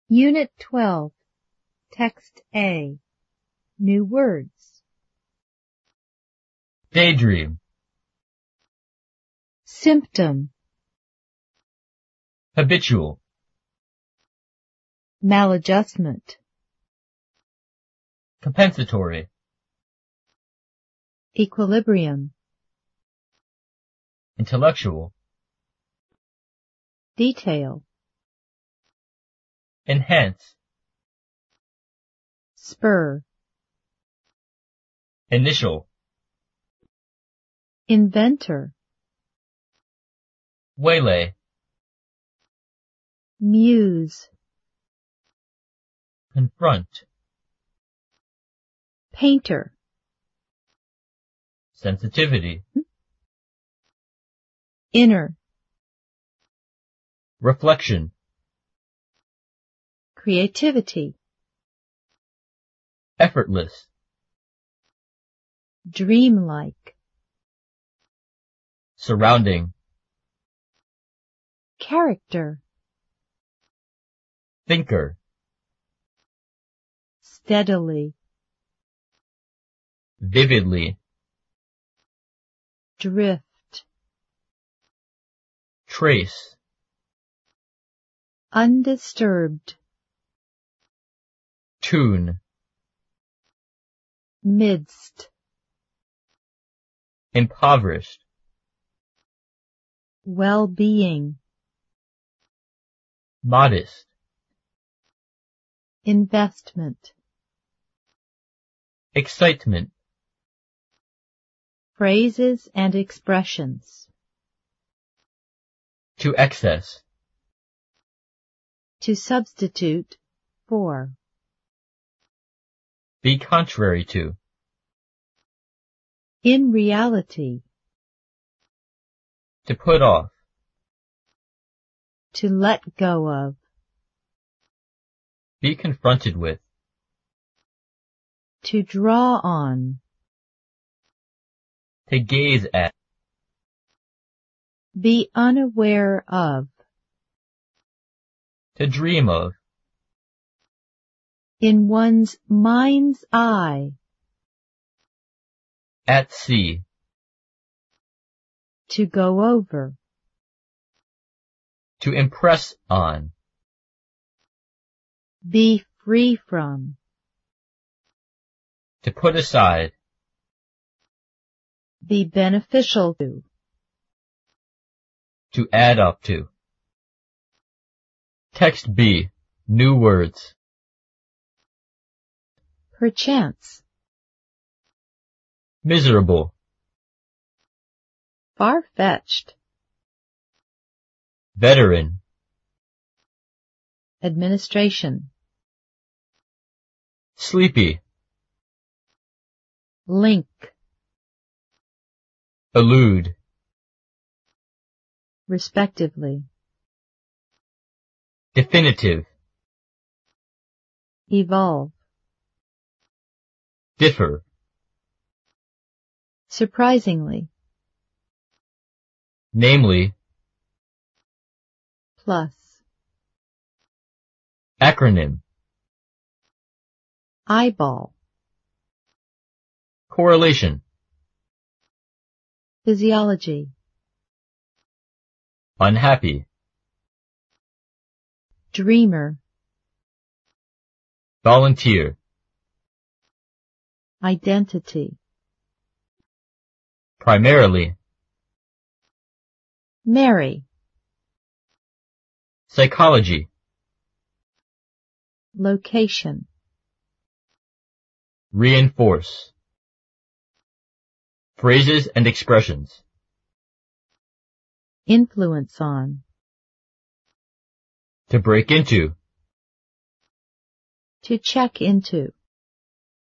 Unit 12, Text A. New words. Daydream. Symptom. Habitual. Maladjustment. Compensatory. Equilibrium. Intellectual. Detail. Enhance. Spur. Initial. Inventor. Waylay. Muse. Confront. Painter. Sensitivity. Inner. Reflection. Creativity. Effortless. Dreamlike. Surrounding. Character. Thinker. Steadily. Vividly. Drift. Trace. Undisturbed. Tune. Midst. Impoverished. Well-being. Modest. Investment. Excitement. Phrases and expressions. To excess. To substitute for. Be contrary to. In reality. To put off. To let go of. Be confronted with. To draw on. To gaze at. Be unaware of. To dream of. In one's mind's eye. At sea. To go over. To impress on. Be free from. To put aside. Be beneficial to. To add up to. Text B. New words. Perchance. Miserable. Far-fetched. Veteran. Administration. Sleepy. Link. Allude. Respectively. Definitive. Evolve. Differ. Surprisingly. Namely. Plus. Acronym. Eyeball. Correlation. Physiology. Unhappy. Dreamer. Volunteer. Identity. Primarily. Marry. Psychology. Location. Reinforce. Phrases and expressions. Influence on. To break into. To check into.